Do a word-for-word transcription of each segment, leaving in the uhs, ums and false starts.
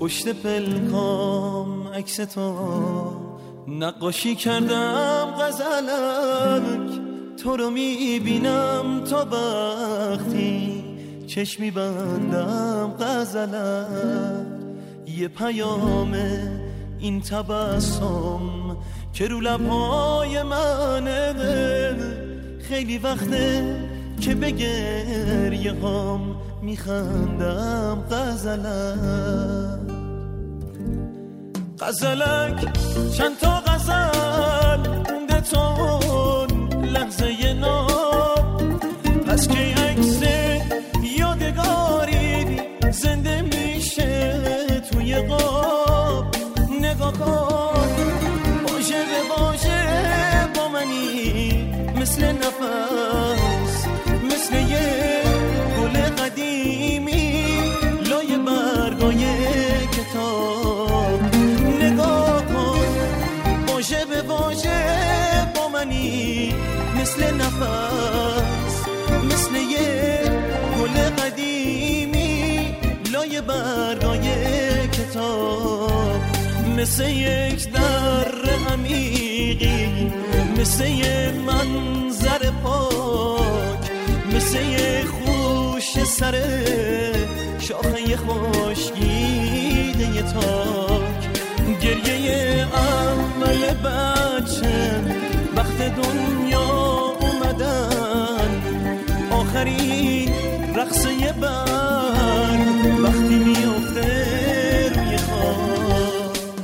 پشت پلکام عکس تو نقاشی کردم غزلک، تو رو میبینم تا وقتی چشمی بندم غزلک. یه پیامه این تبسم که رو لبهای منه، خیلی وقته که به گریه هام میخندم غزلک. غزلک چند تا غزل مونده تون لحظه ناب، پس که عکس یادگاری زنده میشه توی قاب. نگاه کن واژه به واژه با منی، مثل نفس مثل یه گل قدیمی لای برگای کتاب. نگاه کن واژه به واژه با منی، مثل نفس مثل یه گل قدیمی لای برگای کتاب. مثل یک در عمیقی، مثل یه منظر پاک، مثل یه خوش سر شاخه خشکیده تاک. گریه اول بچه وقت دنیا اومدن، آخرین رقصه برگ وقتی میافته روی خاک.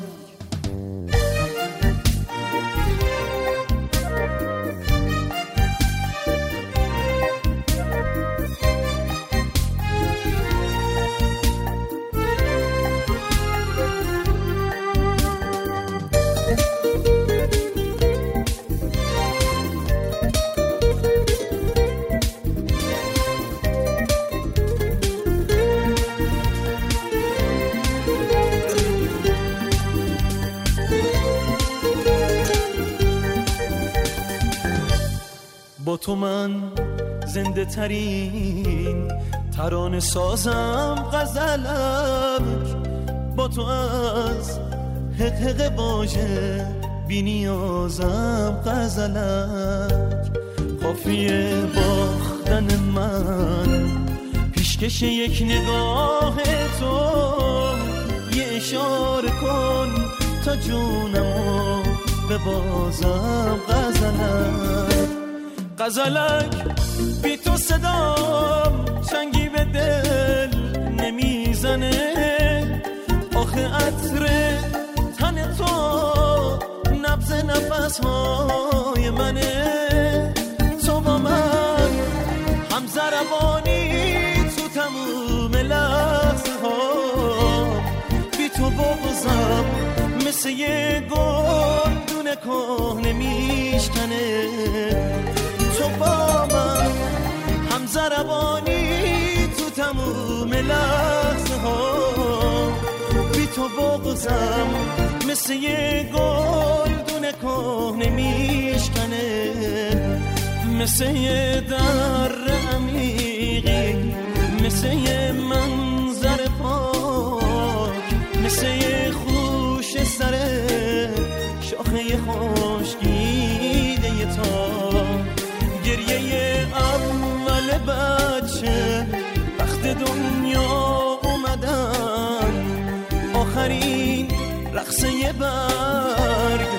با تو من زنده ترین ترانه سازم غزلک، با تو از حق حق واژه بی نیازم غزلک. قافیه باختن من پیشکش یک نگاه تو، یه اشاره کن تا جونمو ببازم غزلک. غزلک بی تو صدام چنگی به دل نمیزنه، آخه عطر تن تو نبض نفس های منه. تو با من هم ضربانی تو تموم لحظه ها، بی تو بغضم مثل یه گلدون کهنه میشکنه. تو با من هم ضربانی تو تموم لحظه ها، بی تو بغضم مثل یه گلدون کهنه میشکنه. مثل یه در عمیقی، مثل یه منظر پاک، مثل یه خوش سر شاخه خشکیده تاک. گریه اول بچه وقت دنیا اومدن، آخرین رقصه برگ